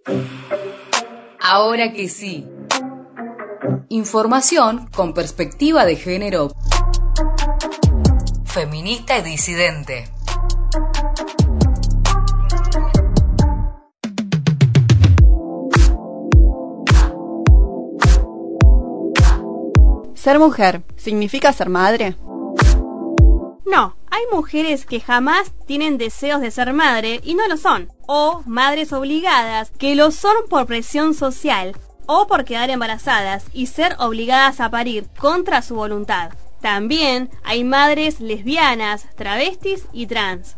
Ahora que sí. Información con perspectiva de género. Feminista y disidente. ¿Ser mujer significa ser madre? No, hay mujeres que jamás tienen deseos de ser madre y no lo son. O madres obligadas que lo son por presión social o por quedar embarazadas y ser obligadas a parir contra su voluntad. También hay madres lesbianas, travestis y trans.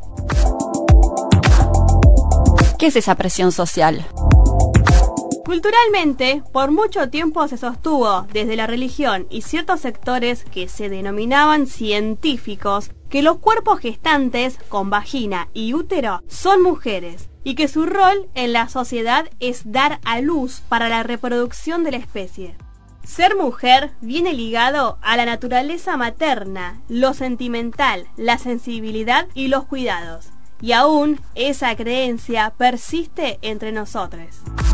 ¿Qué es esa presión social? Culturalmente, por mucho tiempo se sostuvo desde la religión y ciertos sectores que se denominaban científicos que los cuerpos gestantes con vagina y útero son mujeres y que su rol en la sociedad es dar a luz para la reproducción de la especie. Ser mujer viene ligado a la naturaleza materna, lo sentimental, la sensibilidad y los cuidados. Y aún esa creencia persiste entre nosotros.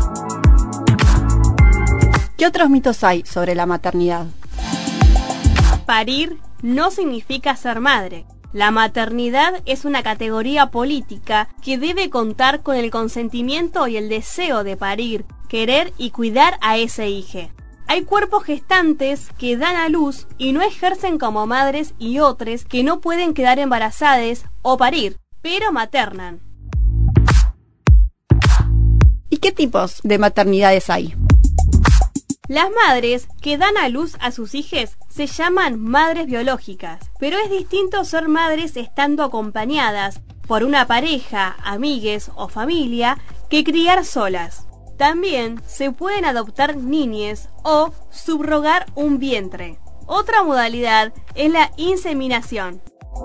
¿Qué otros mitos hay sobre la maternidad? Parir no significa ser madre. La maternidad es una categoría política que debe contar con el consentimiento y el deseo de parir, querer y cuidar a ese hijo. Hay cuerpos gestantes que dan a luz y no ejercen como madres y otros que no pueden quedar embarazadas o parir, pero maternan. ¿Y qué tipos de maternidades hay? Las madres que dan a luz a sus hijos se llaman madres biológicas, pero es distinto ser madres estando acompañadas por una pareja, amigues o familia que criar solas. También se pueden adoptar niñes o subrogar un vientre. Otra modalidad es la inseminación.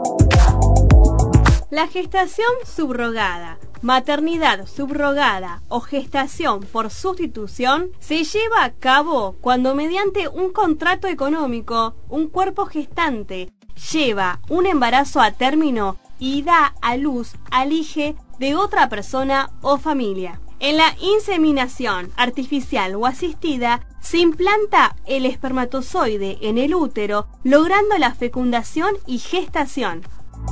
La gestación subrogada, maternidad subrogada o gestación por sustitución se lleva a cabo cuando mediante un contrato económico un cuerpo gestante lleva un embarazo a término y da a luz al hijo de otra persona o familia. En la inseminación artificial o asistida se implanta el espermatozoide en el útero, logrando la fecundación y gestación.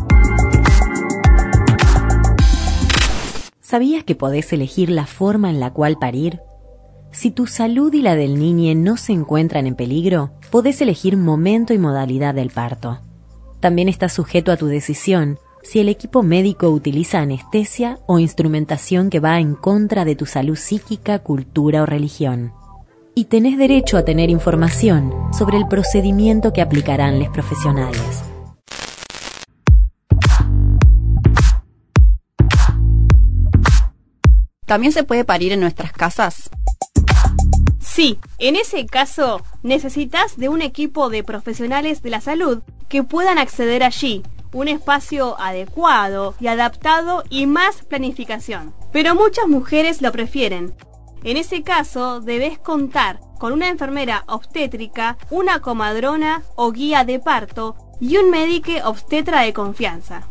¿Sabías que podés elegir la forma en la cual parir? Si tu salud y la del niño no se encuentran en peligro, podés elegir momento y modalidad del parto. También está sujeto a tu decisión si el equipo médico utiliza anestesia o instrumentación que va en contra de tu salud psíquica, cultura o religión. Y tenés derecho a tener información sobre el procedimiento que aplicarán los profesionales. ¿También se puede parir en nuestras casas? Sí, en ese caso necesitas de un equipo de profesionales de la salud que puedan acceder allí, un espacio adecuado y adaptado y más planificación. Pero muchas mujeres lo prefieren. En ese caso debes contar con una enfermera obstétrica, una comadrona o guía de parto y un médico obstetra de confianza.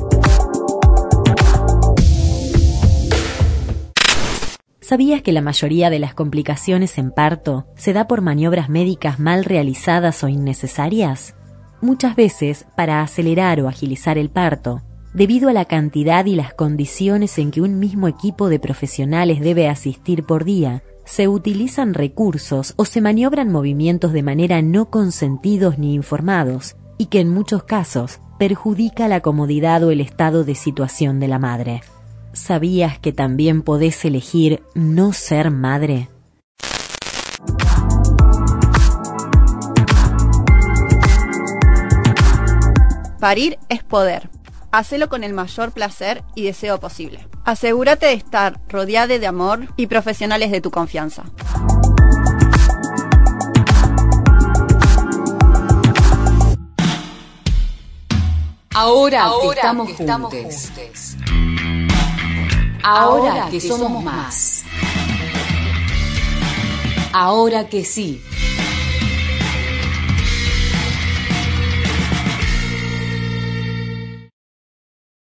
¿Sabías que la mayoría de las complicaciones en parto se da por maniobras médicas mal realizadas o innecesarias? Muchas veces, para acelerar o agilizar el parto, debido a la cantidad y las condiciones en que un mismo equipo de profesionales debe asistir por día, se utilizan recursos o se maniobran movimientos de manera no consentidos ni informados, y que en muchos casos perjudica la comodidad o el estado de situación de la madre. ¿Sabías que también podés elegir no ser madre? Parir es poder. Hacelo con el mayor placer y deseo posible. Asegúrate de estar rodeada de amor y profesionales de tu confianza. Ahora que estamos juntes. Ahora que somos más. Ahora que sí.